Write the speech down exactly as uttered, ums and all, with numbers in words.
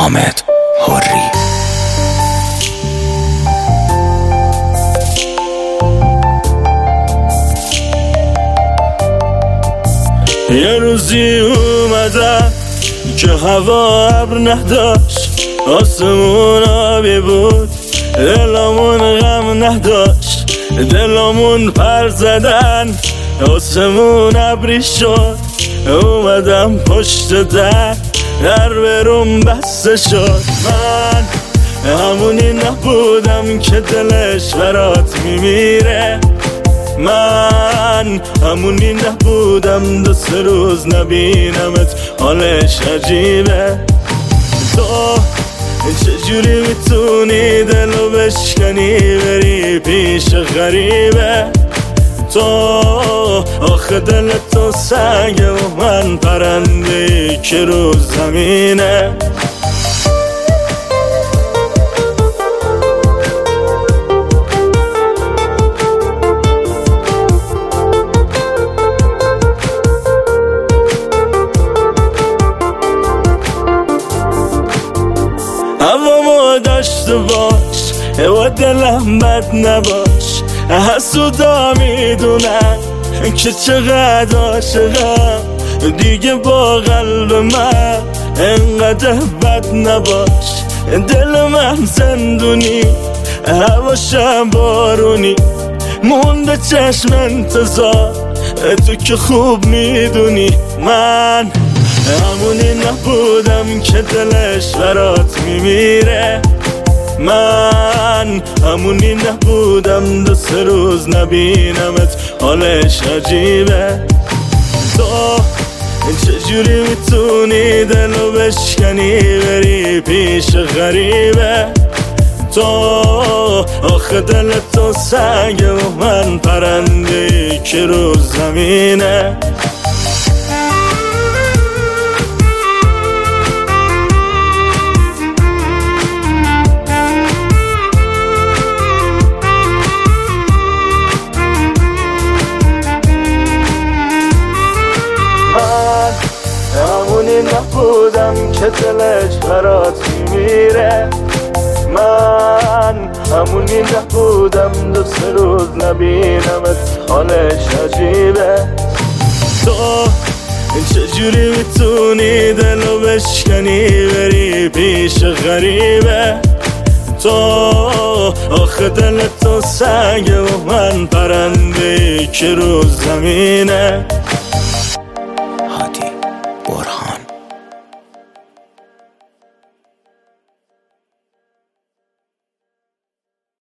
حامد حری. یه روزی اومدم که هوا ابر نداشت، آسمون آبی بود، دلمون غم نداشت، دلمون پر زدن، آسمون ابری شد. اومدم پشت در، در بروم بسته شد. من همونی نبودم که دلش برات میمیره، من همونی نبودم دو سه روز نبینمت حالش عجیبه. تو چجوری میتونی دلو بشکنی بری پیش غریبه؟ تو آخه دل تو سنگه و من پرنده‌ای که رو زمینه. هوامو داشته باش و دلم بد نباش، حسودا میدونن که چقدر عاشقم، دیگه با قلب من انقدر بد نباش. دل من زندونی، هواشم بارونی، مونده چشم انتظار، تو که خوب میدونی. من همونی نبودم که دلش برات میمیره، من همونی نبودم دو سه روز نبینمت حالش عجیبه. تو چجوری میتونی دلو بشکنی بری پیش غریبه؟ تو آخه دل تو سنگه و من پرنده‌ای که رو زمینه. همونی نبودم که دلش برات میمیره، من همونی نبودم دو سه روز نبینمت حالش عجیبه. تو چجوری میتونی دلو بشکنی بری پیش غریبه؟ تو آخه دل تو سنگه و من پرنده‌ای که رو زمینه.